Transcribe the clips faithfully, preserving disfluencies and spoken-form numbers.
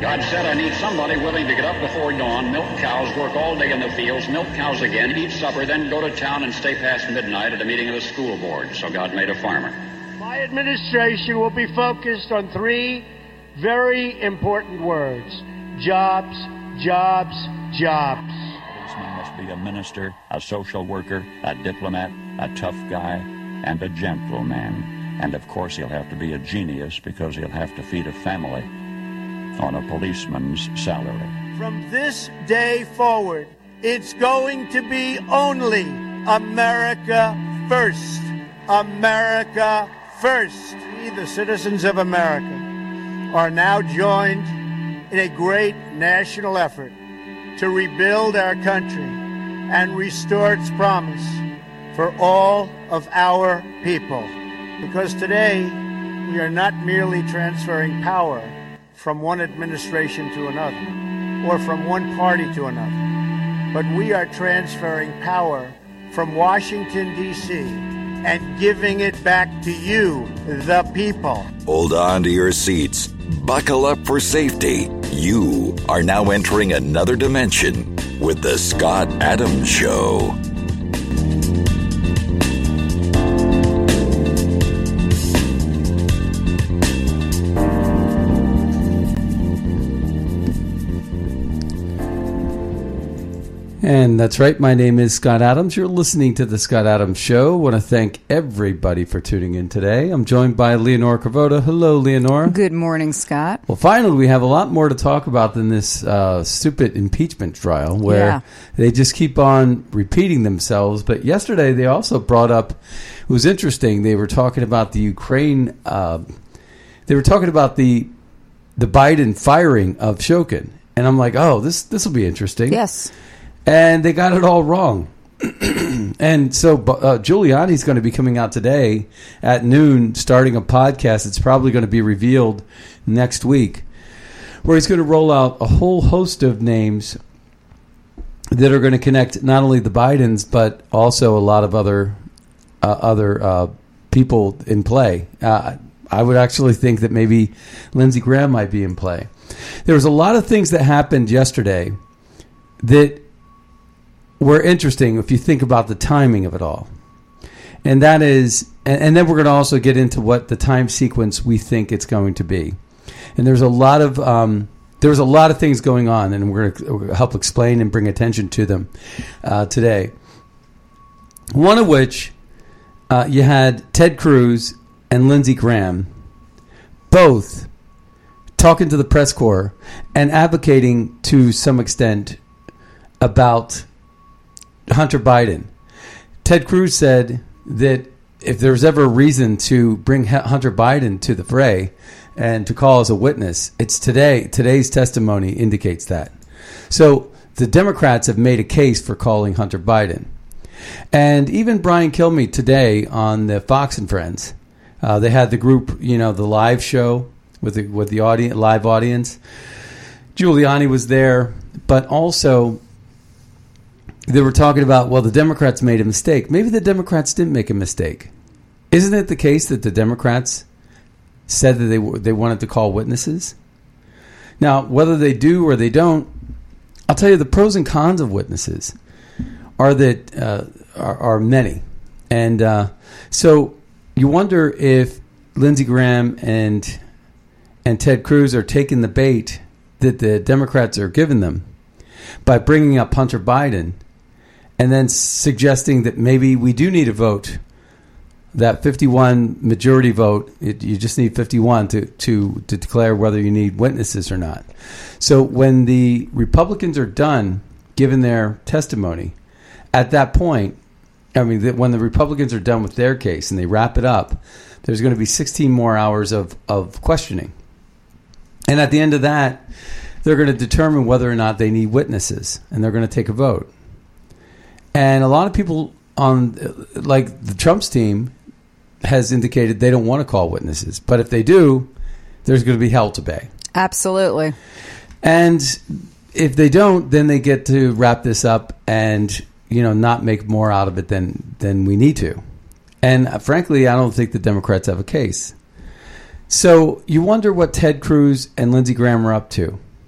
God said, I need somebody willing to get up before dawn, milk cows, work all day in the fields, milk cows again, eat supper, then go to town and stay past midnight at a meeting of the school board. So God made a farmer. My administration will be focused on three very important words: jobs, jobs, jobs. A policeman must be a minister, a social worker, a diplomat, a tough guy, and a gentleman. And of course he'll have to be a genius because he'll have to feed a family on a policeman's salary. From this day forward, it's going to be only America first. America first. We, the citizens of America, are now joined in a great national effort to rebuild our country and restore its promise for all of our people. Because today, we are not merely transferring power from one administration to another, or from one party to another, but we are transferring power from Washington, D C, and giving it back to you, the people. Hold on to your seats. Buckle up for safety. You are now entering another dimension with the Scott Adams Show. And that's right. My name is Scott Adams. You're listening to the Scott Adams Show. I want to thank everybody for tuning in today. I'm joined by Leonora Cravota. Hello, Leonora. Good morning, Scott. Well, finally, we have a lot more to talk about than this uh, stupid impeachment trial where yeah. they just keep on repeating themselves. But yesterday, they also brought up, it was interesting, they were talking about the Ukraine, uh, they were talking about the the Biden firing of Shokin. And I'm like, oh, this this will be interesting. Yes. And they got it all wrong. And so uh, Giuliani's going to be coming out today at noon, starting a podcast. It's probably going to be revealed next week, where he's going to roll out a whole host of names that are going to connect not only the Bidens, but also a lot of other uh, other uh, people in play. Uh, I would actually think that maybe Lindsey Graham might be in play. There was a lot of things that happened yesterday that were interesting if you think about the timing of it all. And that is, and, and then we're going to also get into what the time sequence we think it's going to be. And there's a lot of, um, there's a lot of things going on, and we're going to help explain and bring attention to them uh, today. One of which, uh, you had Ted Cruz and Lindsey Graham both talking to the press corps and advocating to some extent about Hunter Biden. Ted Cruz said that if there's ever a reason to bring Hunter Biden to the fray and to call as a witness, it's today. Today's testimony indicates that. So the Democrats have made a case for calling Hunter Biden. And even Brian Kilmeade today on the Fox and Friends, uh, they had the group, you know, the live show with the, with the audience, live audience. Giuliani was there, but also they were talking about, well, the Democrats made a mistake. Maybe the Democrats didn't make a mistake. Isn't it the case that the Democrats said that they they wanted to call witnesses? Now, whether they do or they don't, I'll tell you the pros and cons of witnesses are that uh, are, are many. And uh, so you wonder if Lindsey Graham and and Ted Cruz are taking the bait that the Democrats are giving them by bringing up Hunter Biden and then suggesting that maybe we do need a vote, that fifty-one majority vote. It, you just need fifty-one to, to, to declare whether you need witnesses or not. So when the Republicans are done giving their testimony, at that point, I mean, when the Republicans are done with their case and they wrap it up, there's going to be sixteen more hours of, of questioning. And at the end of that, they're going to determine whether or not they need witnesses, and they're going to take a vote. And a lot of people on, like the Trump's team, has indicated they don't want to call witnesses. But if they do, there's going to be hell to pay. Absolutely. And if they don't, then they get to wrap this up and, you know, not make more out of it than, than we need to. And frankly, I don't think the Democrats have a case. So you wonder what Ted Cruz and Lindsey Graham are up to.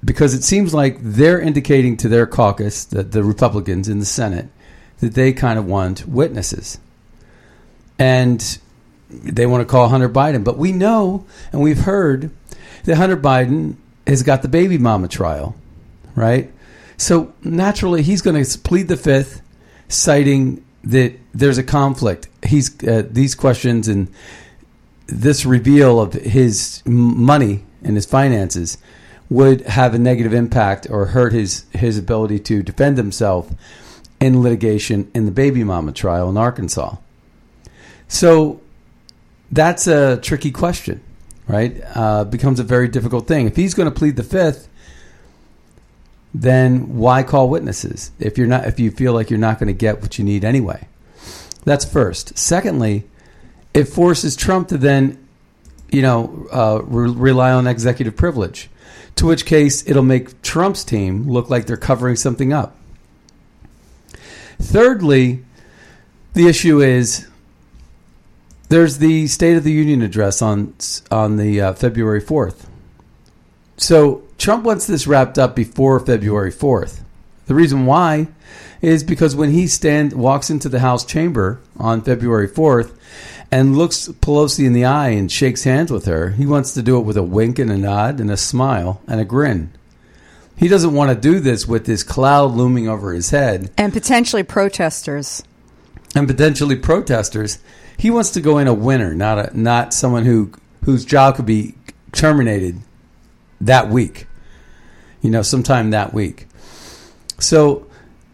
because it seems like they're indicating to their caucus, the, the Republicans in the Senate, that they kind of want witnesses. And they want to call Hunter Biden. But we know, and we've heard, that Hunter Biden has got the baby mama trial, right? So naturally, he's going to plead the fifth, citing that there's a conflict. He's uh, these questions and this reveal of his money and his finances would have a negative impact or hurt his, his ability to defend himself in litigation in the baby mama trial in Arkansas. So that's a tricky question, right? Uh, becomes a very difficult thing. If he's going to plead the fifth, then why call witnesses if you're not if you feel like you're not going to get what you need anyway? That's first. Secondly, it forces Trump to then, you know, uh, re- rely on executive privilege, to which case it'll make Trump's team look like they're covering something up. Thirdly, the issue is there's the State of the Union address on on the uh, February fourth. So Trump wants this wrapped up before February fourth. The reason why is because when he stand walks into the House chamber on February fourth and looks Pelosi in the eye and shakes hands with her, he wants to do it with a wink and a nod and a smile and a grin. He doesn't want to do this with this cloud looming over his head. And potentially protesters. And potentially protesters. He wants to go in a winner, not a not someone who whose job could be terminated that week. You know, sometime that week. So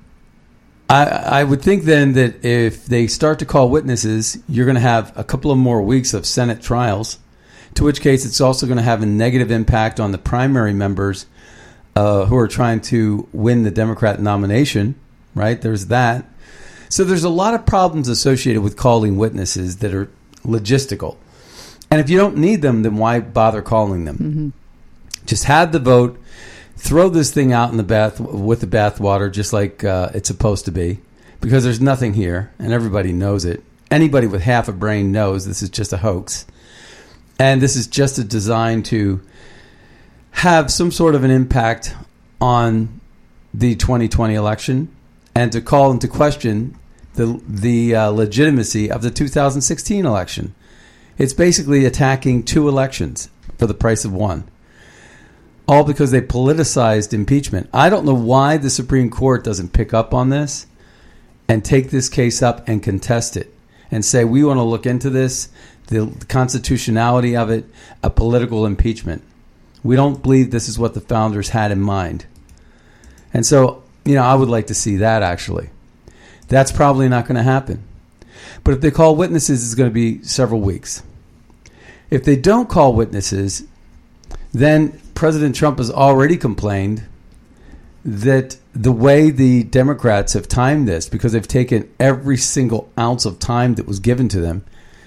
I I would think then that if they start to call witnesses, you're going to have a couple of more weeks of Senate trials, to which case it's also going to have a negative impact on the primary members uh, who are trying to win the Democrat nomination, right? There's that. So there's a lot of problems associated with calling witnesses that are logistical. And if you don't need them, then why bother calling them? Mm-hmm. Just have the vote, throw this thing out in the bath with the bathwater, just like uh, it's supposed to be, because there's nothing here, and everybody knows it. Anybody with half a brain knows this is just a hoax, and this is just a design to have some sort of an impact on the twenty twenty election and to call into question the the uh, legitimacy of the two thousand sixteen election. It's basically attacking two elections for the price of one. All because they politicized impeachment. I don't know why the Supreme Court doesn't pick up on this and take this case up and contest it and say, we want to look into this, the constitutionality of it, a political impeachment. We don't believe this is what the founders had in mind. And so, you know, I would like to see that actually. That's probably not going to happen. But if they call witnesses, it's going to be several weeks. If they don't call witnesses, then President Trump has already complained that the way the Democrats have timed this, because they've taken every single ounce of time that was given to them,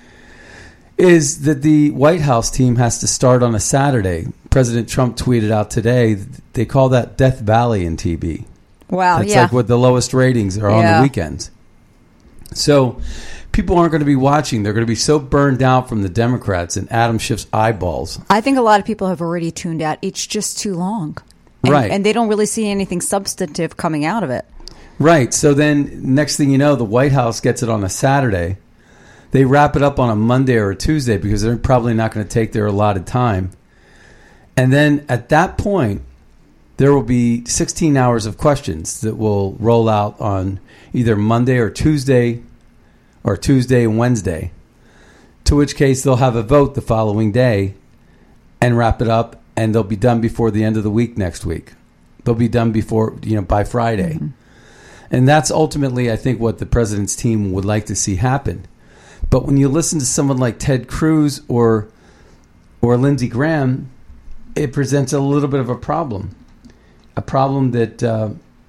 is that the White House team has to start on a Saturday. President Trump tweeted out today, they call that Death Valley in T V. Wow, That's yeah. like what the lowest ratings are yeah. on the weekends. So people aren't going to be watching. They're going to be so burned out from the Democrats and Adam Schiff's eyeballs. I think a lot of people have already tuned out. It's just too long. And, right. And they don't really see anything substantive coming out of it. Right. So then next thing you know, the White House gets it on a Saturday. They wrap it up on a Monday or a Tuesday because they're probably not going to take their allotted time. And then at that point, there will be sixteen hours of questions that will roll out on either Monday or Tuesday or Tuesday and Wednesday, to which case they'll have a vote the following day and wrap it up, and they'll be done before the end of the week next week. They'll be done before, you know, by Friday. Mm-hmm. And that's ultimately, I think, what the president's team would like to see happen. But when you listen to someone like Ted Cruz or or Lindsey Graham, it presents a little bit of a problem. A problem that uh,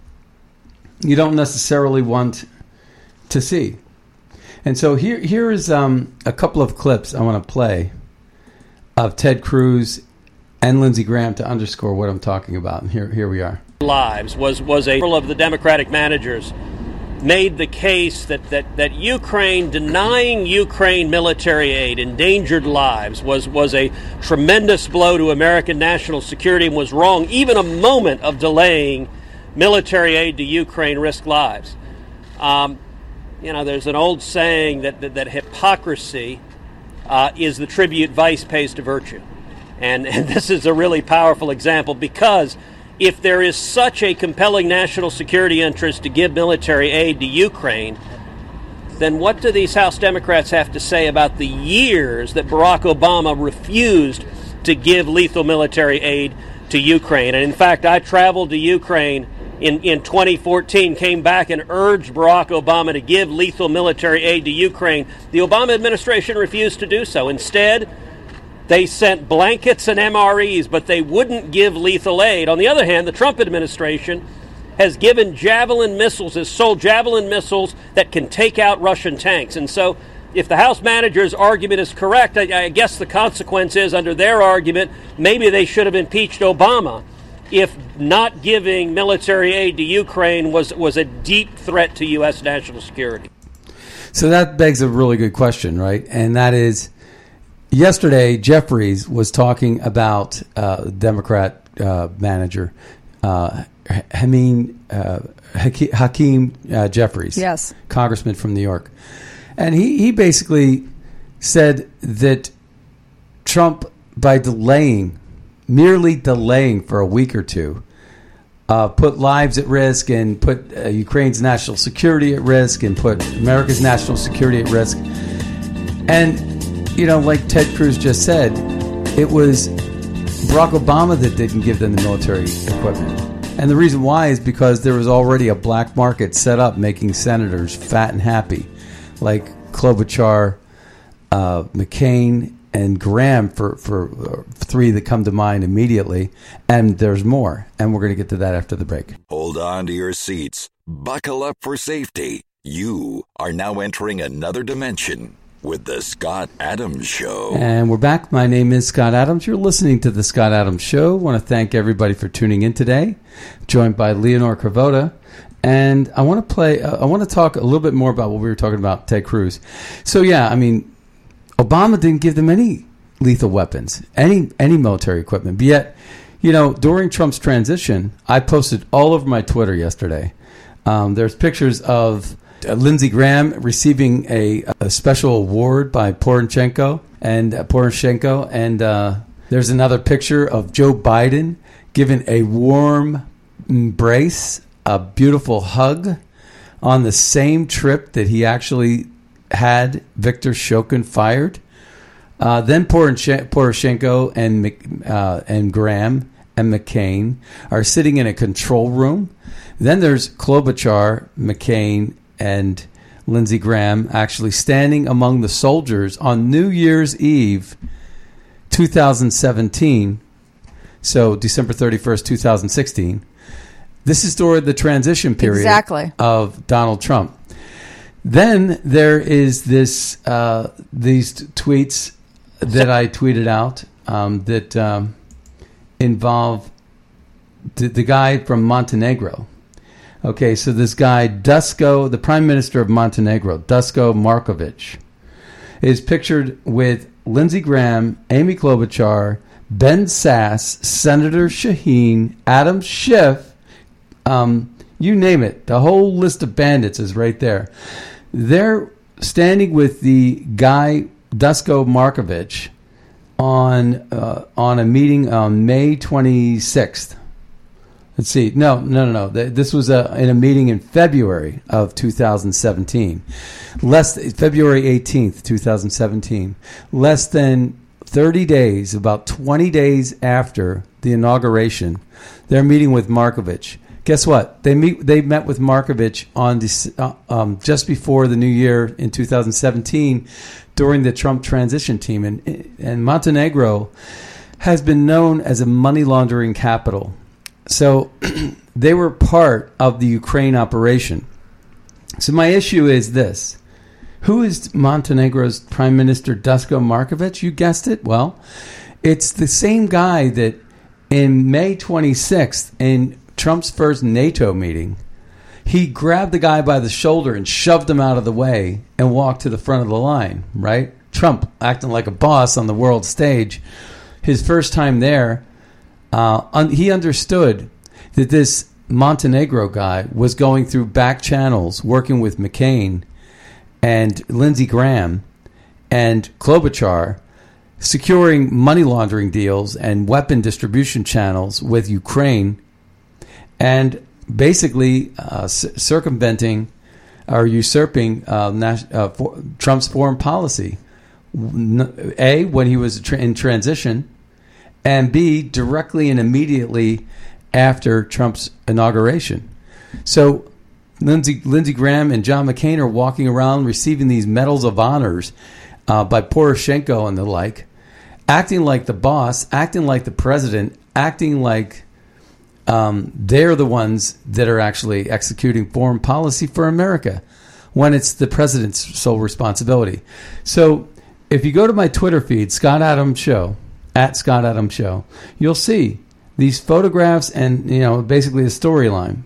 you don't necessarily want to see. And so here, here is um, a couple of clips I want to play of Ted Cruz and Lindsey Graham to underscore what I'm talking about. And here, here we are. Lives was was a of the Democratic managers made the case that, that, that Ukraine, denying Ukraine military aid, endangered lives, was, was a tremendous blow to American national security and was wrong. Even a moment of delaying military aid to Ukraine risked lives. Um, you know, there's an old saying that, that, that hypocrisy uh, is the tribute vice pays to virtue. And, and this is a really powerful example, because if there is such a compelling national security interest to give military aid to Ukraine, then what do these House Democrats have to say about the years that Barack Obama refused to give lethal military aid to Ukraine? And in fact, I traveled to Ukraine in, in twenty fourteen, came back and urged Barack Obama to give lethal military aid to Ukraine. The Obama administration refused to do so. Instead, they sent blankets and M R Es, but they wouldn't give lethal aid. On the other hand, the Trump administration has given Javelin missiles, has sold Javelin missiles that can take out Russian tanks. And so if the House manager's argument is correct, I, I guess the consequence is, under their argument, maybe they should have impeached Obama if not giving military aid to Ukraine was, was a deep threat to U S national security. So that begs a really good question, right? And that is, yesterday, Jeffries was talking about uh, Democrat uh, manager uh, Hakeem, uh, Hakeem uh, Jeffries, yes, congressman from New York, and he, he basically said that Trump, by delaying, merely delaying for a week or two, uh, put lives at risk and put uh, Ukraine's national security at risk and put America's national security at risk, and. You know, like Ted Cruz just said, it was Barack Obama that didn't give them the military equipment. And the reason why is because there was already a black market set up making senators fat and happy, like Klobuchar, uh, McCain, and Graham, for, for uh, three that come to mind immediately. And there's more. And we're going to get to that after the break. Hold on to your seats. Buckle up for safety. You are now entering another dimension with the Scott Adams Show. And we're back. My name is Scott Adams. You're listening to the Scott Adams Show. I want to thank everybody for tuning in today. Joined by Leonore Cravota. And I want to play, uh, I want to talk a little bit more about what we were talking about, Ted Cruz. So, yeah, I mean, Obama didn't give them any lethal weapons, any any military equipment. But yet, you know, during Trump's transition, I posted all over my Twitter yesterday. Um, there's pictures of Uh, Lindsey Graham receiving a, a special award by Poroshenko, and uh, Poroshenko, and uh, there's another picture of Joe Biden giving a warm embrace, a beautiful hug, on the same trip that he actually had Viktor Shokin fired. Uh, then Poroshenko and uh, and Graham and McCain are sitting in a control room. Then there's Klobuchar, McCain, and Lindsey Graham actually standing among the soldiers on New Year's Eve, two thousand seventeen, so December thirty-first, two thousand sixteen. This is during the transition period exactly. of Donald Trump. Then there is this uh, these t- tweets that I tweeted out um, that um, involve the, the guy from Montenegro. Okay, so this guy, Dusko, the Prime Minister of Montenegro, Dusko Markovic, is pictured with Lindsey Graham, Amy Klobuchar, Ben Sass, Senator Shaheen, Adam Schiff, um, you name it. The whole list of bandits is right there. They're standing with the guy, Dusko Markovic, on uh, on a meeting on May twenty-sixth. Let's see. No, no, no, no. This was a, in a meeting in February of two thousand seventeen. Less February eighteenth, two thousand seventeen. Less than thirty days, about twenty days after the inauguration, they're meeting with Markovic. Guess what? They meet. They met with Markovic on uh, um, just before the new year in two thousand seventeen, during the Trump transition team, and and Montenegro has been known as a money laundering capital. So they were part of the Ukraine operation. So my issue is this. Who is Montenegro's Prime Minister, Dusko Markovic? You guessed it. Well, it's the same guy that in May twenty-sixth, in Trump's first NATO meeting, he grabbed the guy by the shoulder and shoved him out of the way and walked to the front of the line, right? Trump acting like a boss on the world stage. His first time there, uh, un- he understood that this Montenegro guy was going through back channels, working with McCain and Lindsey Graham and Klobuchar, securing money laundering deals and weapon distribution channels with Ukraine, and basically uh, c- circumventing or usurping uh, nas- uh, for- Trump's foreign policy. A, when he was in transition, and B, directly and immediately after Trump's inauguration. So Lindsey, Lindsey Graham and John McCain are walking around receiving these medals of honors uh, by Poroshenko and the like, acting like the boss, acting like the president, acting like um, they're the ones that are actually executing foreign policy for America when it's the president's sole responsibility. So if you go to my Twitter feed, Scott Adams Show, at Scott Adams Show, you'll see these photographs and, you know, basically a storyline.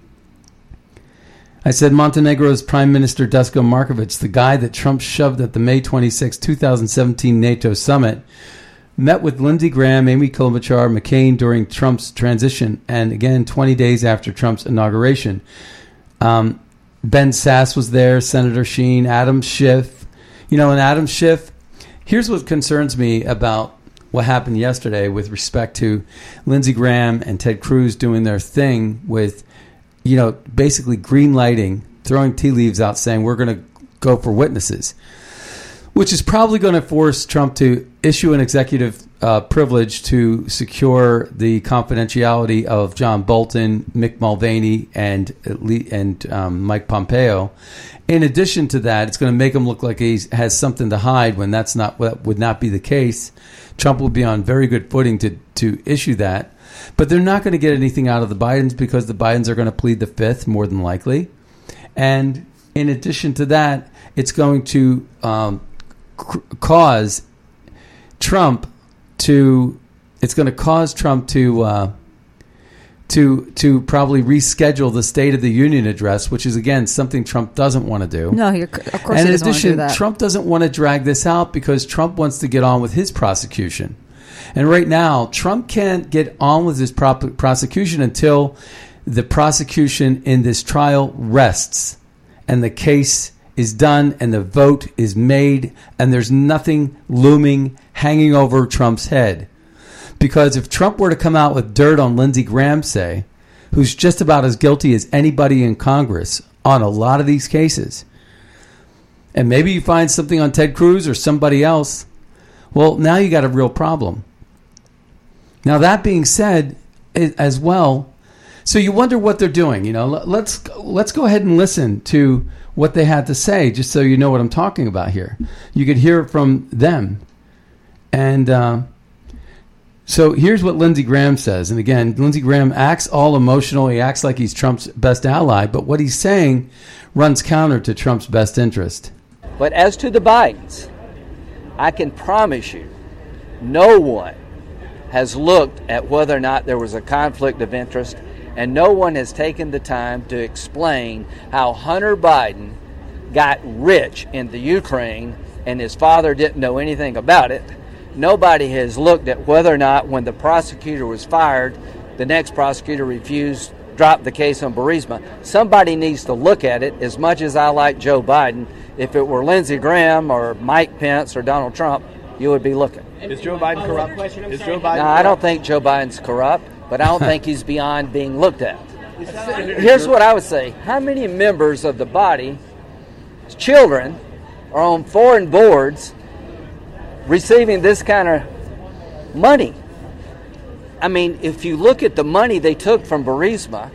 I said Montenegro's Prime Minister Duško Marković, the guy that Trump shoved at the May twenty-sixth, twenty seventeen NATO summit, met with Lindsey Graham, Amy Klobuchar, McCain during Trump's transition, and again twenty days after Trump's inauguration. Um, Ben Sasse was there, Senator Sheen, Adam Schiff. You know, and Adam Schiff, here's what concerns me about what happened yesterday with respect to Lindsey Graham and Ted Cruz doing their thing with, you know, basically green lighting, throwing tea leaves out saying we're going to go for witnesses, which is probably going to force Trump to issue an executive uh, privilege to secure the confidentiality of John Bolton, Mick Mulvaney, and and um, Mike Pompeo. In addition to that, it's going to make him look like he has something to hide when that's not that would not be the case. Trump will be on very good footing to to issue that, but they're not going to get anything out of the Bidens because the Bidens are going to plead the fifth more than likely, and in addition to that, it's going to um, c- cause Trump to it's going to cause Trump to. Uh, To to probably reschedule the State of the Union address, which is again something Trump doesn't want to do. No, he, of course and he in doesn't addition, want to do that. Trump doesn't want to drag this out because Trump wants to get on with his prosecution. And right now, Trump can't get on with his prop- prosecution until the prosecution in this trial rests and the case is done and the vote is made and there's nothing looming, hanging over Trump's head. Because if Trump were to come out with dirt on Lindsey Graham, say, who's just about as guilty as anybody in Congress on a lot of these cases, and maybe you find something on Ted Cruz or somebody else, well, now you got a real problem. Now, that being said, as well, so you wonder what they're doing. You know, let's let's go ahead and listen to what they had to say, just so you know what I'm talking about here. You could hear it from them, and. Uh, So here's what Lindsey Graham says. And again, Lindsey Graham acts all emotional. He acts like he's Trump's best ally. But what he's saying runs counter to Trump's best interest. But as to the Bidens, I can promise you, no one has looked at whether or not there was a conflict of interest, and no one has taken the time to explain how Hunter Biden got rich in the Ukraine and his father didn't know anything about it. Nobody has looked at whether or not when the prosecutor was fired, the next prosecutor refused, dropped the case on Burisma. Somebody needs to look at it. As much as I like Joe Biden, if it were Lindsey Graham or Mike Pence or Donald Trump, you would be looking. Is Joe Biden corrupt? Is Joe Biden No, I don't think Joe Biden's corrupt, but I don't think he's beyond being looked at. Here's what I would say. How many members of the body, children, are on foreign boards receiving this kind of money? I mean, if you look at the money they took from Burisma,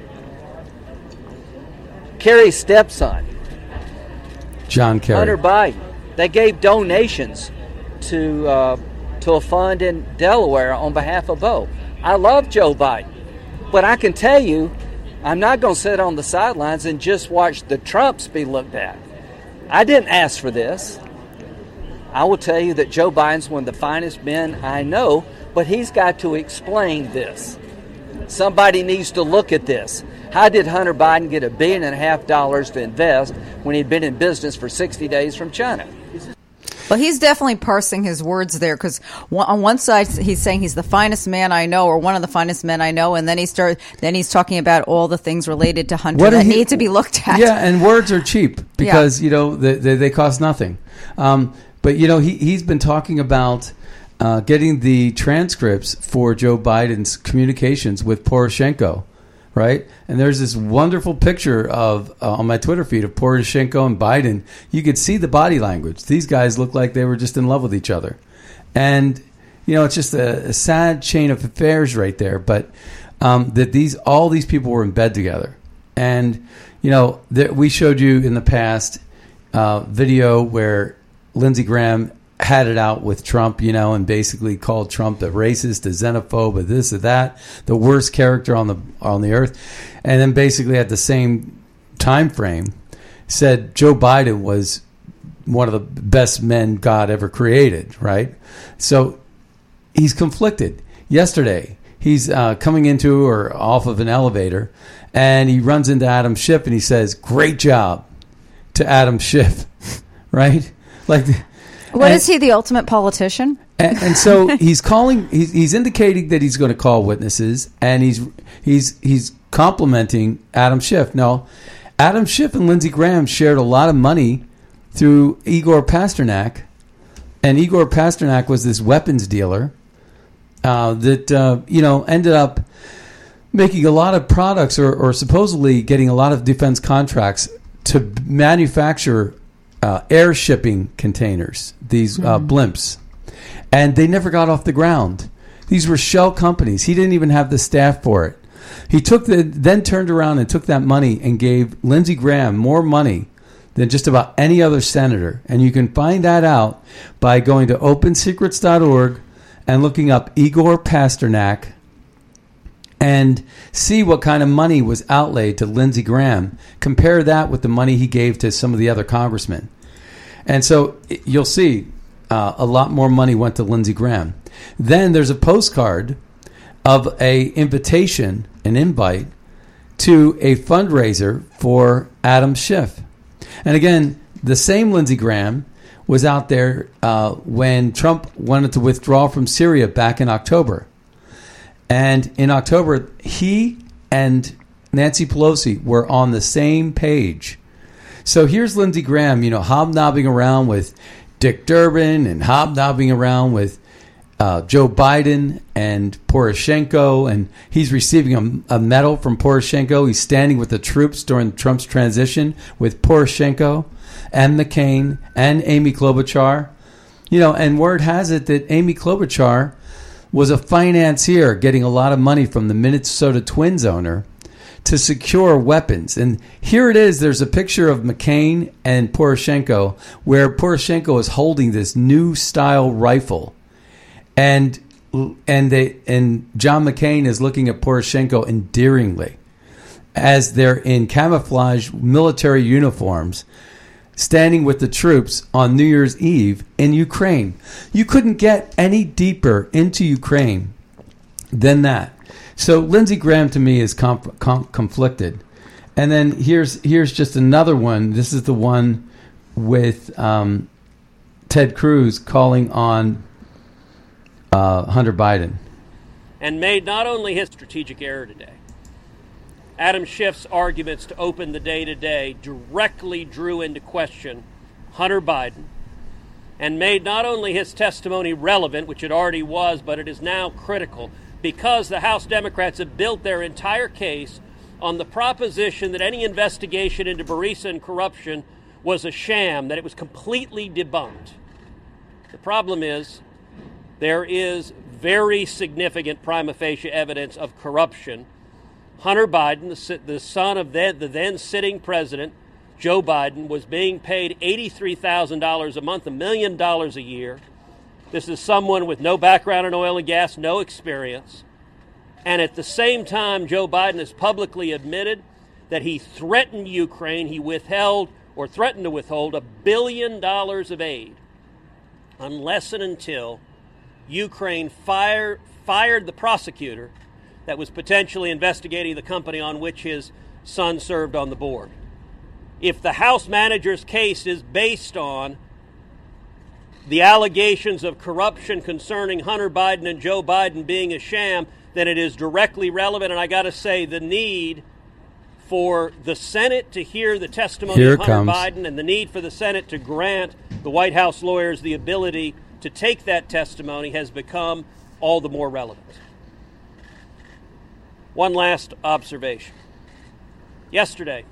Kerry's stepson, John Kerry, Hunter Biden, they gave donations to uh, to a fund in Delaware on behalf of Bo. I love Joe Biden, but I can tell you, I'm not going to sit on the sidelines and just watch the Trumps be looked at. I didn't ask for this. I will tell you that Joe Biden's one of the finest men I know, but he's got to explain this. Somebody needs to look at this. How did Hunter Biden get a billion and a half dollars to invest when he'd been in business for sixty days from China? Well, he's definitely parsing his words there, because on one side he's saying he's the finest man I know, or one of the finest men I know, and then he start then he's talking about all the things related to Hunter What that he- need to be looked at. Yeah, and words are cheap because you know they, they, they cost nothing. Um, but you know he he's been talking about uh, getting the transcripts for Joe Biden's communications with Poroshenko, right? And there's this wonderful picture of uh, on my Twitter feed of Poroshenko and Biden. You could see the body language. These guys look like they were just in love with each other, and you know it's just a, a sad chain of affairs right there. But um, that these all these people were in bed together, and you know that we showed you in the past uh, video where Lindsey Graham had it out with Trump, you know, and basically called Trump a racist, a xenophobe, a this, or that, the worst character on the on the earth, and then basically at the same time frame said Joe Biden was one of the best men God ever created, right? So he's conflicted. Yesterday, he's uh, coming into or off of an elevator, and he runs into Adam Schiff, and he says, "Great job," to Adam Schiff, right? Like. What and, is he, the ultimate politician? And, and so he's calling. He's, he's indicating that he's going to call witnesses, and he's he's he's complimenting Adam Schiff. Now, Adam Schiff and Lindsey Graham shared a lot of money through Igor Pasternak, and Igor Pasternak was this weapons dealer uh, that uh, you know ended up making a lot of products, or, or supposedly getting a lot of defense contracts to manufacture Uh, air shipping containers, these uh, blimps, and they never got off the ground. These were shell companies. He didn't even have the staff for it. He took the then turned around and took that money and gave Lindsey Graham more money than just about any other senator. And you can find that out by going to open secrets dot org and looking up Igor Pasternak and see what kind of money was outlaid to Lindsey Graham. Compare that with the money he gave to some of the other congressmen. And so you'll see uh, a lot more money went to Lindsey Graham. Then there's a postcard of a invitation, an invite, to a fundraiser for Adam Schiff. And again, the same Lindsey Graham was out there uh, when Trump wanted to withdraw from Syria back in October. And in October, he and Nancy Pelosi were on the same page. So here's Lindsey Graham, you know, hobnobbing around with Dick Durbin and hobnobbing around with uh, Joe Biden and Poroshenko. And he's receiving a, a medal from Poroshenko. He's standing with the troops during Trump's transition with Poroshenko and McCain and Amy Klobuchar. You know, and word has it that Amy Klobuchar was a financier getting a lot of money from the Minnesota Twins owner to secure weapons. And here it is. There's a picture of McCain and Poroshenko where Poroshenko is holding this new style rifle. And and they and John McCain is looking at Poroshenko endearingly as they're in camouflage military uniforms standing with the troops on New Year's Eve in Ukraine. You couldn't get any deeper into Ukraine than that. So Lindsey Graham to me is conf- conf- conflicted. And then here's here's just another one. This is the one with um, Ted Cruz calling on uh, Hunter Biden. And made not only his strategic error today, Adam Schiff's arguments to open the day today directly drew into question Hunter Biden and made not only his testimony relevant, which it already was, but it is now critical because the House Democrats have built their entire case on the proposition that any investigation into Burisma and corruption was a sham, that it was completely debunked. The problem is there is very significant prima facie evidence of corruption. Hunter Biden, the, the son of the, the then sitting president, Joe Biden, was being paid eighty-three thousand dollars a month, a million dollars a year. This is someone with no background in oil and gas, no experience. And at the same time, Joe Biden has publicly admitted that he threatened Ukraine. He withheld or threatened to withhold a billion dollars of aid unless and until Ukraine fire, fired the prosecutor that was potentially investigating the company on which his son served on the board. If the House manager's case is based on the allegations of corruption concerning Hunter Biden and Joe Biden being a sham, then it is directly relevant. And I got to say, the need for the Senate to hear the testimony Here of Hunter comes. Biden and the need for the Senate to grant the White House lawyers the ability to take that testimony has become all the more relevant. One last observation. Yesterday,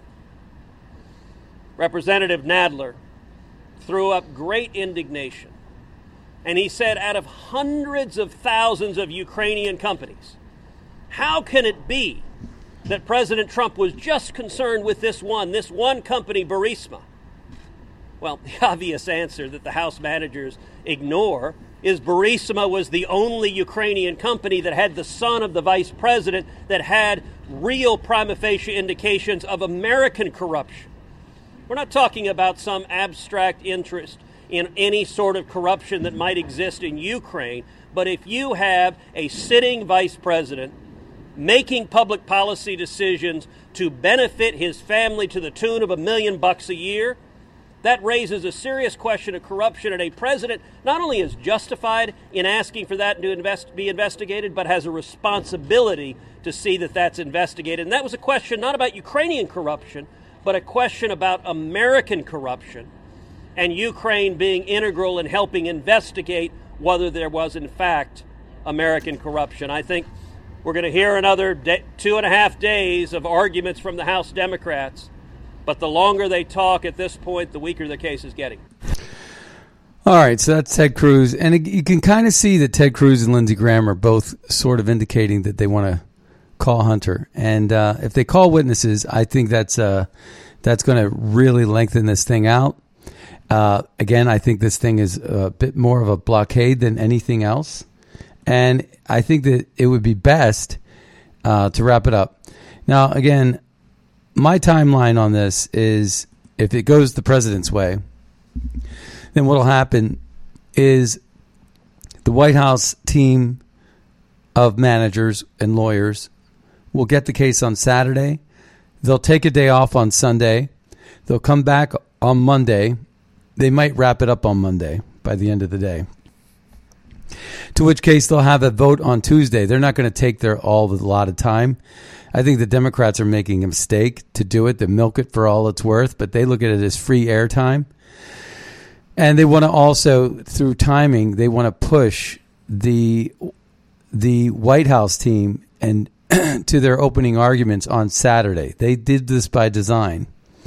Representative Nadler threw up great indignation, and he said, out of hundreds of thousands of Ukrainian companies, how can it be that President Trump was just concerned with this one, this one company, Burisma? Well, the obvious answer that the House managers ignore is Burisma was the only Ukrainian company that had the son of the vice president that had real prima facie indications of American corruption. We're not talking about some abstract interest in any sort of corruption that might exist in Ukraine, but if you have a sitting vice president making public policy decisions to benefit his family to the tune of a million bucks a year, that raises a serious question of corruption, and a president not only is justified in asking for that to invest, be investigated, but has a responsibility to see that that's investigated. And that was a question not about Ukrainian corruption, but a question about American corruption, and Ukraine being integral in helping investigate whether there was, in fact, American corruption. I think we're going to hear another day, two and a half days of arguments from the House Democrats. But the longer they talk at this point, the weaker the case is getting. All right, so that's Ted Cruz. And it, you can kind of see that Ted Cruz and Lindsey Graham are both sort of indicating that they want to call Hunter. And uh, if they call witnesses, I think that's uh, that's going to really lengthen this thing out. Uh, again, I think this thing is a bit more of a blockade than anything else. And I think that it would be best uh, to wrap it up. Now, again, my timeline on this is if it goes the president's way, then what will happen is the White House team of managers and lawyers will get the case on Saturday. They'll take a day off on Sunday. They'll come back on Monday. They might wrap it up on Monday by the end of the day. To which case they'll have a vote on Tuesday. They're not going to take their all the lot of time. I think the Democrats are making a mistake to do it, to milk it for all it's worth, but they look at it as free airtime. And they want to also, through timing, they want to push the the White House team and to their opening arguments on Saturday. They did this by design.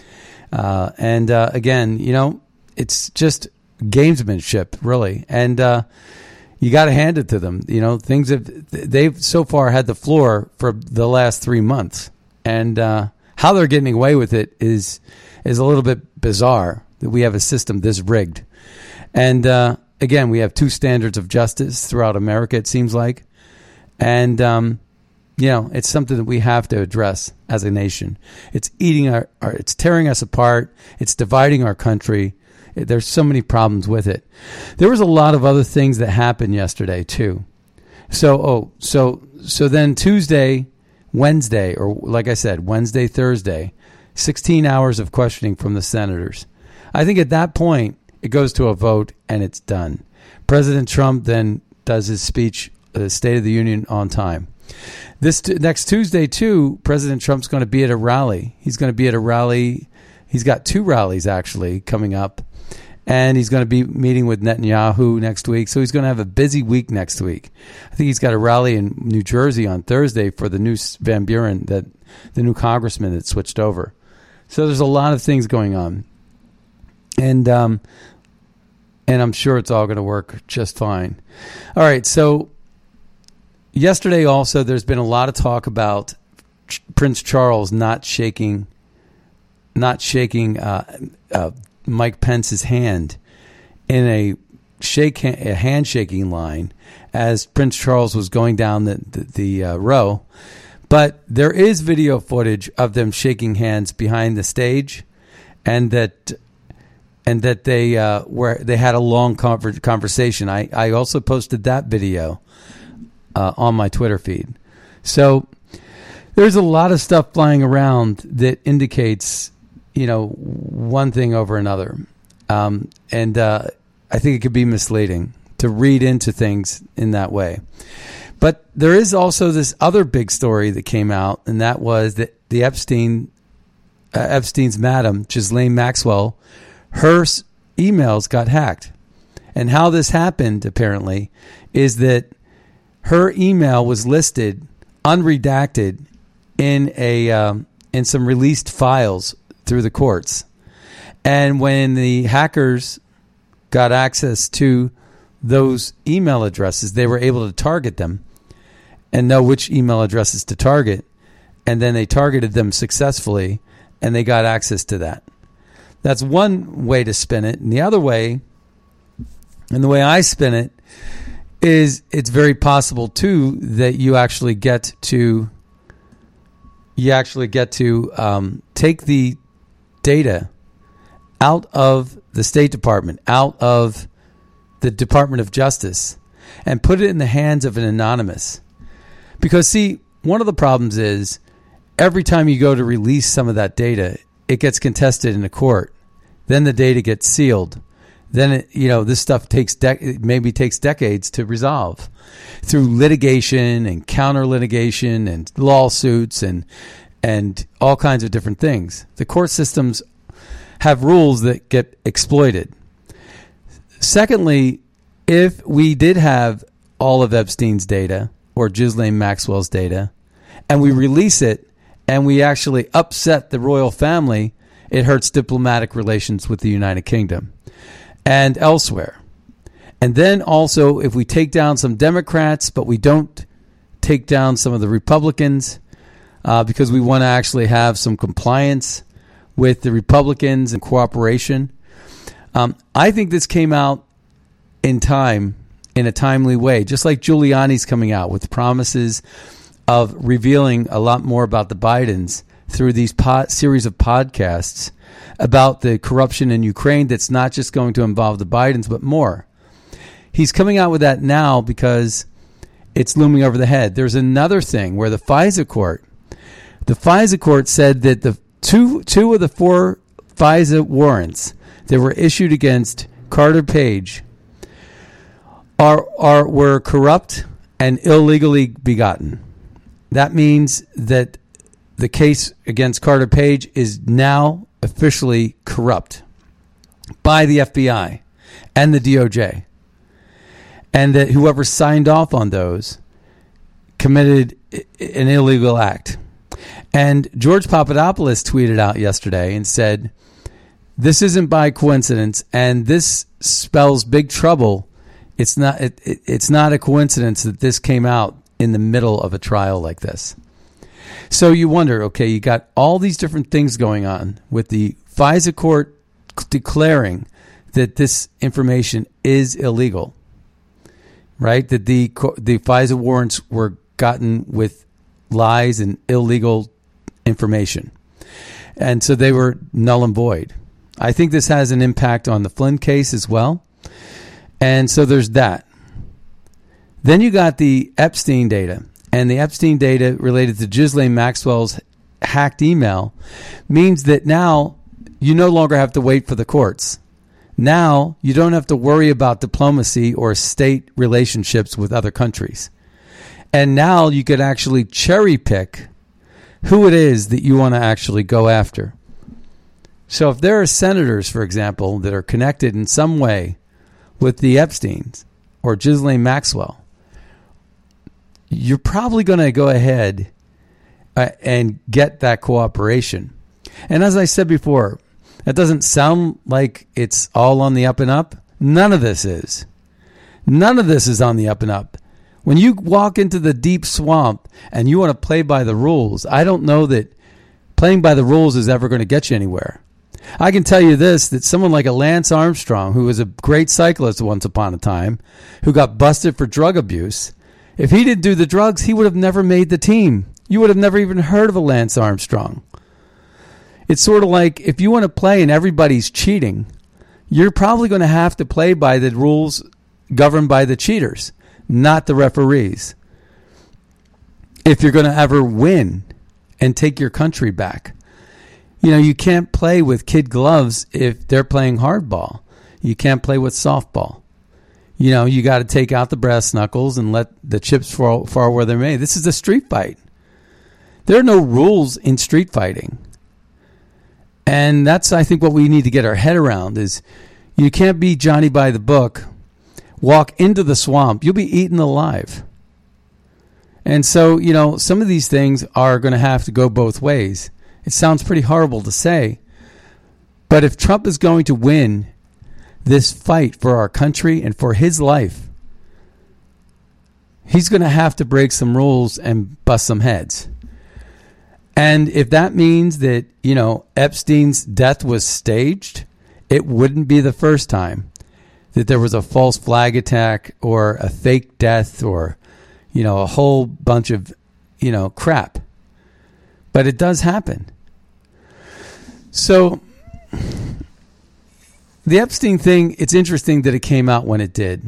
Uh, and uh, again, you know, it's just gamesmanship, really. And uh, you got to hand it to them. You know, things have, they've so far had the floor for the last three months. And uh, how they're getting away with it is is a little bit bizarre that we have a system this rigged. And uh, again, we have two standards of justice throughout America, it seems like. And, um, you know, it's something that we have to address as a nation. It's eating our, our it's tearing us apart. It's dividing our country. There's so many problems with it. There was a lot of other things that happened yesterday too. So, oh, so, so then Tuesday, Wednesday, or like I said, Wednesday, Thursday, sixteen hours of questioning from the senators. I think at that point it goes to a vote and it's done. President Trump then does his speech, the State of the Union, on time. This t- next Tuesday too, President Trump's going to be at a rally. He's going to be at a rally. He's got two rallies actually coming up. And he's going to be meeting with Netanyahu next week. So he's going to have a busy week next week. I think he's got a rally in New Jersey on Thursday for the new Van Buren, that the new congressman that switched over. So there's a lot of things going on. And um, and I'm sure it's all going to work just fine. All right, so yesterday also there's been a lot of talk about Ch- Prince Charles not shaking, not shaking uh, uh Mike Pence's hand in a shake a handshaking line as Prince Charles was going down the the, the uh, row. But there is video footage of them shaking hands behind the stage, and that and that they uh, were they had a long conver- conversation. I, I also posted that video uh, on my Twitter feed. So there's a lot of stuff flying around that indicates, you know, one thing over another. Um, and uh, I think it could be misleading to read into things in that way. But there is also this other big story that came out, and that was that the Epstein, uh, Epstein's madam, Ghislaine Maxwell, her s- emails got hacked. And how this happened, apparently, is that her email was listed unredacted in a um, in some released files through the courts. And when the hackers got access to those email addresses, they were able to target them and know which email addresses to target. And then they targeted them successfully, and they got access to that. That's one way to spin it. And the other way, and the way I spin it, is it's very possible, too, that you actually get to you actually get to um, take the data out of the State Department, out of the Department of Justice, and put it in the hands of an anonymous. Because, see, one of the problems is every time you go to release some of that data, it gets contested in a court. Then the data gets sealed. Then, it, you know, this stuff takes de- maybe takes decades to resolve through litigation and counter litigation and lawsuits and and all kinds of different things. The court systems have rules that get exploited. Secondly, if we did have all of Epstein's data or Ghislaine Maxwell's data and we release it and we actually upset the royal family, it hurts diplomatic relations with the United Kingdom and elsewhere. And then also, if we take down some Democrats, but we don't take down some of the Republicans uh, because we want to actually have some compliance with the Republicans and cooperation. Um, I think this came out in time, in a timely way, just like Giuliani's coming out with promises of revealing a lot more about the Bidens through these pod, series of podcasts about the corruption in Ukraine that's not just going to involve the Bidens, but more. He's coming out with that now because it's looming over the head. There's another thing where the FISA court, the FISA court said that the two two of the four FISA warrants that were issued against Carter Page are are were corrupt and illegally begotten. That means that the case against Carter Page is now officially corrupt by the F B I and the D O J. And that whoever signed off on those committed an illegal act. And George Papadopoulos tweeted out yesterday and said, this isn't by coincidence, and this spells big trouble. It's not, it, it, it's not a coincidence that this came out in the middle of a trial like this. So you wonder, okay, you got all these different things going on with the FISA court declaring that this information is illegal, right? That the the FISA warrants were gotten with lies and illegal information. And so they were null and void. I think this has an impact on the Flynn case as well. And so there's that. Then you got the Epstein data. And the Epstein data related to Ghislaine Maxwell's hacked email means that now you no longer have to wait for the courts. Now you don't have to worry about diplomacy or state relationships with other countries. And now you could actually cherry pick who it is that you want to actually go after. So if there are senators, for example, that are connected in some way with the Epsteins or Ghislaine Maxwell, you're probably going to go ahead uh, and get that cooperation. And as I said before, that doesn't sound like it's all on the up and up. None of this is. None of this is on the up and up. When you walk into the deep swamp and you want to play by the rules, I don't know that playing by the rules is ever going to get you anywhere. I can tell you this, that someone like a Lance Armstrong, who was a great cyclist once upon a time, who got busted for drug abuse, if he didn't do the drugs, he would have never made the team. You would have never even heard of a Lance Armstrong. It's sort of like if you want to play and everybody's cheating, you're probably going to have to play by the rules governed by the cheaters, not the referees. if you're going to ever win and take your country back. You know, you can't play with kid gloves if they're playing hardball. You can't play with softball. You know, you got to take out the brass knuckles and let the chips fall, fall where they may. This is a street fight. There are no rules in street fighting. And that's, I think, what we need to get our head around is you can't be Johnny by the book, walk into the swamp, you'll be eaten alive. And so, you know, some of these things are going to have to go both ways. It sounds pretty horrible to say, but if Trump is going to win this fight for our country and for his life, he's going to have to break some rules and bust some heads. And if that means that, you know, Epstein's death was staged, it wouldn't be the first time that there was a false flag attack or a fake death or, you know, a whole bunch of, you know, crap. But it does happen. So the Epstein thing, it's interesting that it came out when it did.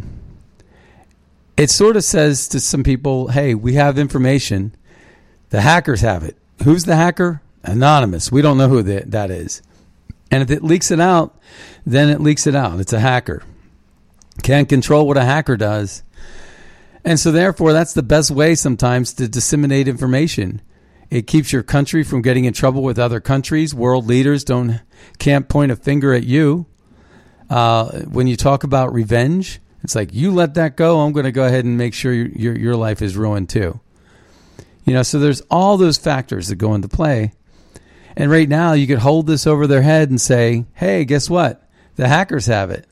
It sort of says to some people, hey, we have information. The hackers have it. Who's the hacker? Anonymous. We don't know who the, that is. And if it leaks it out, then it leaks it out. It's a hacker. Can't control what a hacker does. And so therefore, that's the best way sometimes to disseminate information. It keeps your country from getting in trouble with other countries. World leaders don't can't point a finger at you. Uh, when you talk about revenge, it's like, you let that go, I'm going to go ahead and make sure your, your your life is ruined too. You know, so there's all those factors that go into play. And right now, you could hold this over their head and say, hey, guess what? The hackers have it.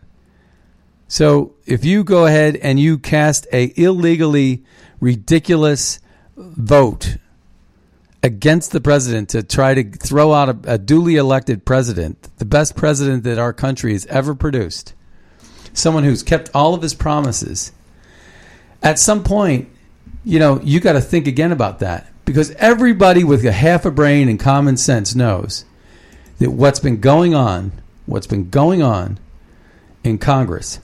So if you go ahead and you cast a illegally ridiculous vote against the president to try to throw out a, a duly elected president, the best president that our country has ever produced, someone who's kept all of his promises, at some point, you know, you got to think again about that, because everybody with a half a brain and common sense knows that what's been going on, what's been going on in Congress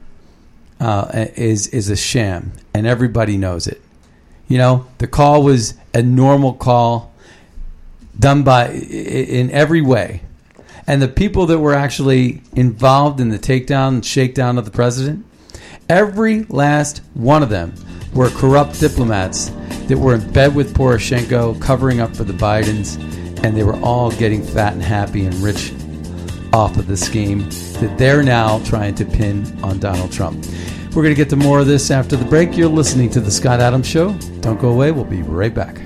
uh, is is a sham, and everybody knows it. You know, the call was a normal call done by in every way. And the people that were actually involved in the takedown and shakedown of the president, every last one of them were corrupt diplomats that were in bed with Poroshenko, covering up for the Bidens, and they were all getting fat and happy and rich off of the scheme that they're now trying to pin on Donald Trump. We're going to get to more of this after the break. You're listening to The Scott Adams Show. Don't go away. We'll be right back.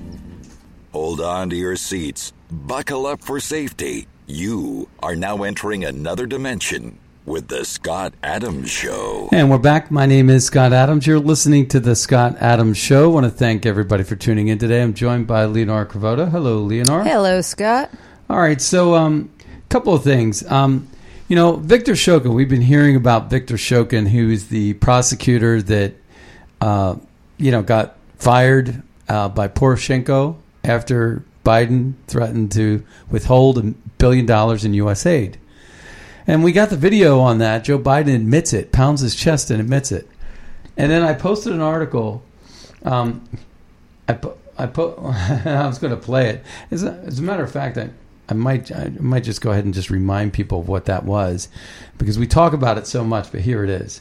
Hold on to your seats. Buckle up for safety. You are now entering another dimension with The Scott Adams Show. And we're back. My name is Scott Adams. You're listening to The Scott Adams Show. I want to thank everybody for tuning in today. I'm joined by Leonora Cravota. Hello, Leonora. Hello, Scott. All right. So a um, couple of things. Um, you know, Victor Shokin, we've been hearing about Victor Shokin, who is the prosecutor that, uh, you know, got fired uh, by Poroshenko after Biden threatened to withhold a billion dollars in U S aid. And we got the video on that. Joe Biden admits it, pounds his chest and admits it. And then I posted an article. Um, I put, I put, I was going to play it. As a, as a matter of fact, I, I might, I might just go ahead and just remind people of what that was, because we talk about it so much. But here it is.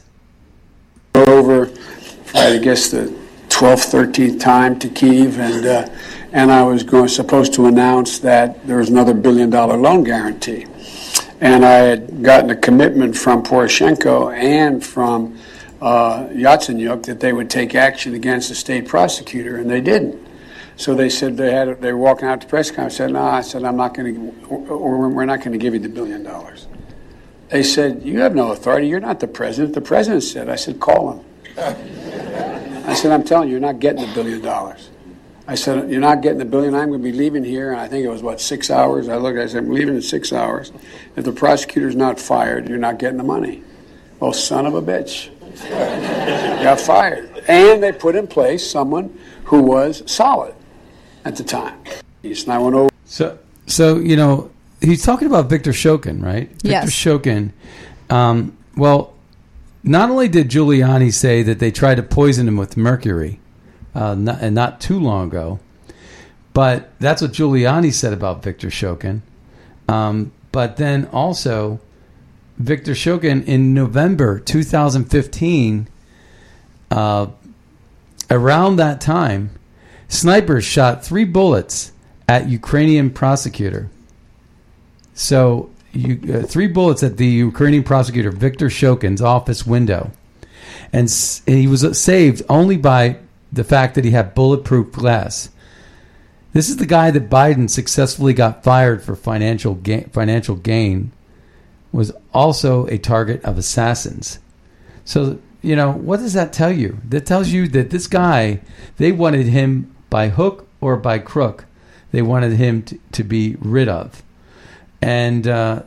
Over, I guess the twelfth, thirteenth time to Kyiv, and uh, and I was going supposed to announce that there was another billion dollar loan guarantee. And I had gotten a commitment from Poroshenko and from uh, Yatsenyuk that they would take action against the state prosecutor, and they didn't. So they said they had they were walking out to press conference. I said, "No," I said, "I'm not going to, or we're not going to give you the billion dollars." They said, "You have no authority. You're not the president." The president said, "I said, call him." I said, "I'm telling you, you're not getting the billion dollars." I said, "You're not getting the billion. I'm going to be leaving here." And I think it was, what, six hours? I looked, I said, "I'm leaving in six hours. If the prosecutor's not fired, you're not getting the money." Well, son of a bitch. Got fired. And they put in place someone who was solid at the time. And I went over. So, so you know, he's talking about Victor Shokin, right? Yes. Victor Shokin. Um, well, not only did Giuliani say that they tried to poison him with mercury, uh, not, and not too long ago. But that's what Giuliani said about Viktor Shokin. Um, but then also, Viktor Shokin in November two thousand fifteen, uh, around that time, snipers shot three bullets at Ukrainian prosecutor. So, you, uh, three bullets at the Ukrainian prosecutor Viktor Shokin's office window. And, s- and he was saved only by the fact that he had bulletproof glass. This is the guy that Biden successfully got fired for financial gain, financial gain, was also a target of assassins. So, you know, what does that tell you? That tells you that this guy, they wanted him by hook or by crook. They wanted him to, to be rid of. And, uh,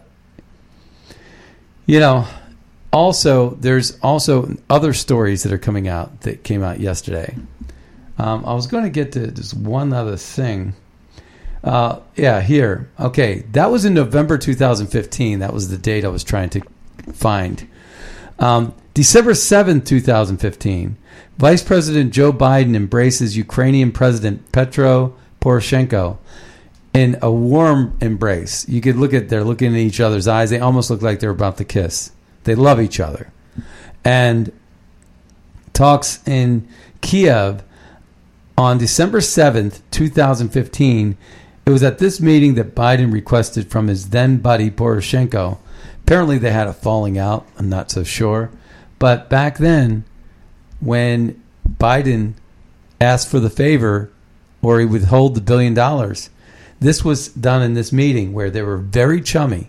you know, also, there's also other stories that are coming out that came out yesterday. Um, I was going to get to just one other thing. Uh, yeah, here. Okay, that was in November two thousand fifteen. That was the date I was trying to find. Um, December seventh, two thousand fifteen. Vice President Joe Biden embraces Ukrainian President Petro Poroshenko in a warm embrace. You could look at, they're looking in each other's eyes. They almost look like they're about to kiss. They love each other. And talks in Kiev on December seventh, two thousand fifteen. It was at this meeting that Biden requested from his then buddy Poroshenko. Apparently they had a falling out. I'm not so sure. But back then, when Biden asked for the favor or he would hold the billion dollars, this was done in this meeting where they were very chummy.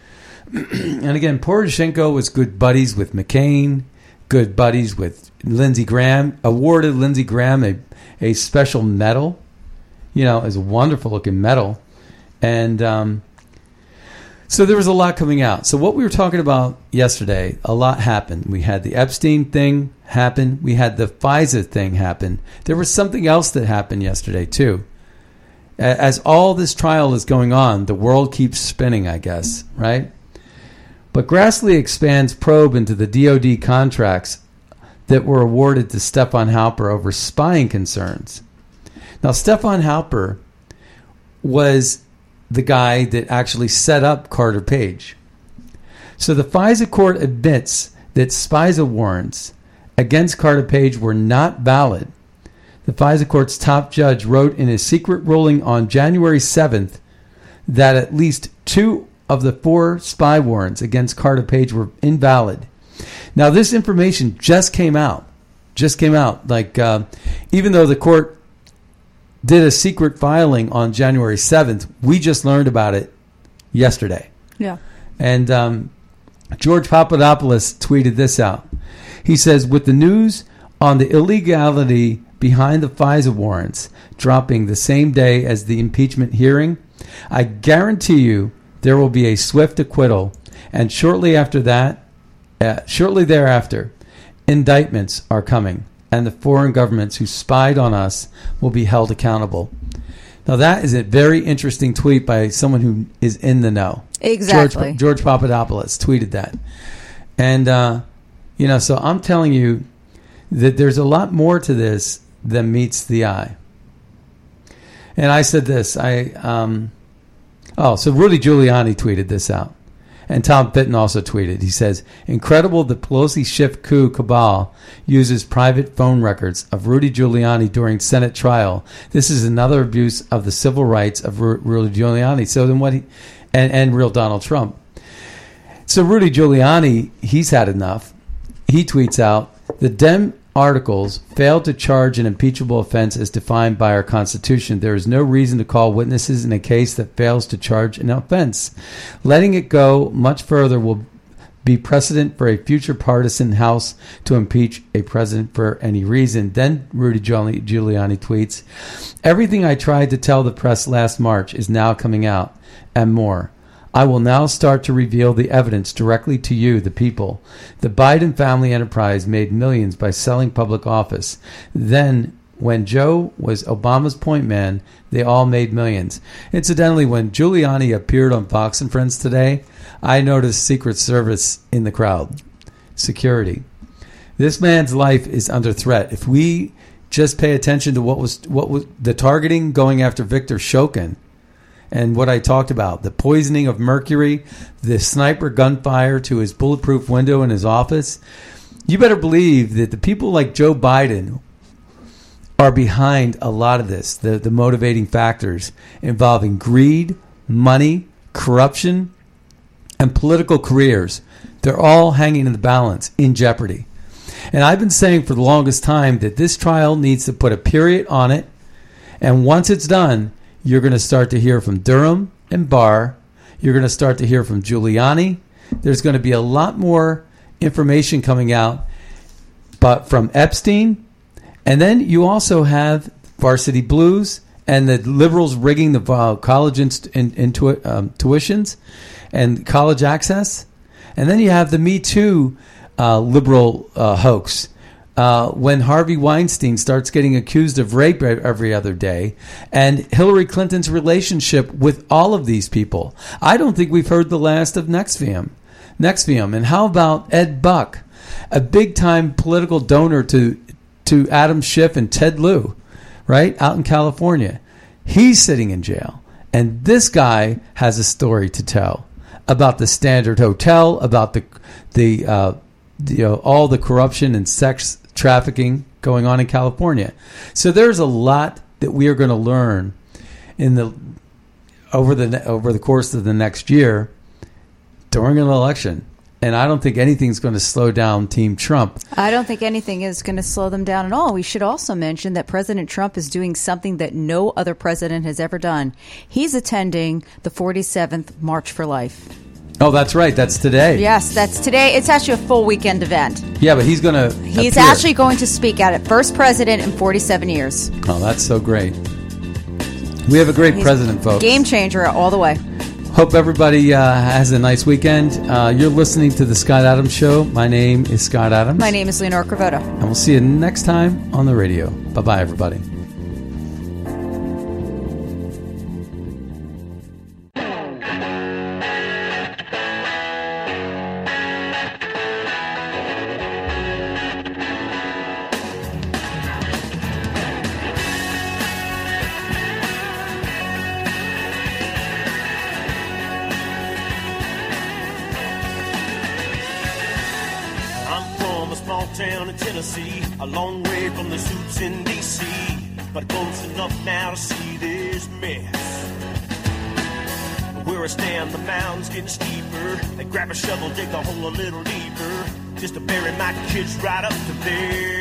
And again, Poroshenko was good buddies with McCain, good buddies with Lindsey Graham, awarded Lindsey Graham a, a special medal. You know, it's a wonderful looking medal. And um, so there was a lot coming out. So what we were talking about yesterday, a lot happened. We had the Epstein thing happen. We had the FISA thing happen. There was something else that happened yesterday, too. As all this trial is going on, the world keeps spinning, I guess, right? But Grassley expands probe into the D O D contracts that were awarded to Stefan Halper over spying concerns. Now, Stefan Halper was the guy that actually set up Carter Page. So the FISA court admits that FISA warrants against Carter Page were not valid. The FISA court's top judge wrote in his secret ruling on January seventh that at least two of the four spy warrants against Carter Page were invalid. Now, this information just came out. Just came out. Like, uh, even though the court did a secret filing on January seventh, we just learned about it yesterday. Yeah. And um, George Papadopoulos tweeted this out. He says, with the news on the illegality behind the FISA warrants dropping the same day as the impeachment hearing, I guarantee you there will be a swift acquittal, and shortly after that, uh, shortly thereafter, indictments are coming, and the foreign governments who spied on us will be held accountable. Now, that is a very interesting tweet by someone who is in the know. Exactly. George, George Papadopoulos tweeted that. And, uh, you know, so I'm telling you that there's a lot more to this than meets the eye. And I said this, I... Um, Oh, so Rudy Giuliani tweeted this out. And Tom Fitton also tweeted. He says, incredible the Pelosi Schiff coup cabal uses private phone records of Rudy Giuliani during Senate trial. This is another abuse of the civil rights of Ru- Rudy Giuliani. So then what he, and, and real Donald Trump. So Rudy Giuliani, he's had enough. He tweets out, the Dem articles failed to charge an impeachable offense as defined by our Constitution. There is no reason to call witnesses in a case that fails to charge an offense. Letting it go much further will be precedent for a future partisan House to impeach a president for any reason. Then Rudy Giuliani tweets, everything I tried to tell the press last March is now coming out, and more. I will now start to reveal the evidence directly to you, the people. The Biden family enterprise made millions by selling public office. Then, when Joe was Obama's point man, they all made millions. Incidentally, when Giuliani appeared on Fox and Friends today, I noticed Secret Service in the crowd. Security. This man's life is under threat. If we just pay attention to what was what was the targeting going after Victor Shokin and what I talked about, the poisoning of mercury, the sniper gunfire to his bulletproof window in his office. You better believe that the people like Joe Biden are behind a lot of this, the, the motivating factors involving greed, money, corruption, and political careers. They're all hanging in the balance, in jeopardy. And I've been saying for the longest time that this trial needs to put a period on it. And once it's done, you're going to start to hear from Durham and Barr. You're going to start to hear from Giuliani. There's going to be a lot more information coming out, but from Epstein. And then you also have Varsity Blues and the liberals rigging the uh, college in, in, in, um, tuitions and college access. And then you have the Me Too uh, liberal uh, hoax. Uh, when Harvey Weinstein starts getting accused of rape every other day, and Hillary Clinton's relationship with all of these people. I don't think we've heard the last of NXIVM. NXIVM. And how about Ed Buck, a big-time political donor to to Adam Schiff and Ted Lieu, right, out in California. He's sitting in jail. And this guy has a story to tell about the Standard Hotel, about the the, uh, the you know, all the corruption and sex trafficking going on in California. So there's a lot that we are going to learn in the over the over the course of the next year during an election. And I don't think anything's going to slow down Team Trump. I don't think anything is going to slow them down at all. We should also mention that President Trump is doing something that no other president has ever done. He's attending the forty-seventh March for Life. Oh, that's right. That's today. Yes, that's today. It's actually a full weekend event. Yeah, but he's going to He's appear. actually going to speak at it. First president in forty-seven years. Oh, that's so great. We have a great He's president, folks. Game changer all the way. Hope everybody uh, has a nice weekend. Uh, you're listening to The Scott Adams Show. My name is Scott Adams. My name is Leonora Cravota. And we'll see you next time on the radio. Bye-bye, everybody. town in Tennessee, a long way from the suits in D C, but close enough now to see this mess. Where I stand, the mound's getting steeper. They grab a shovel, dig the hole a little deeper, just to bury my kids right up to there.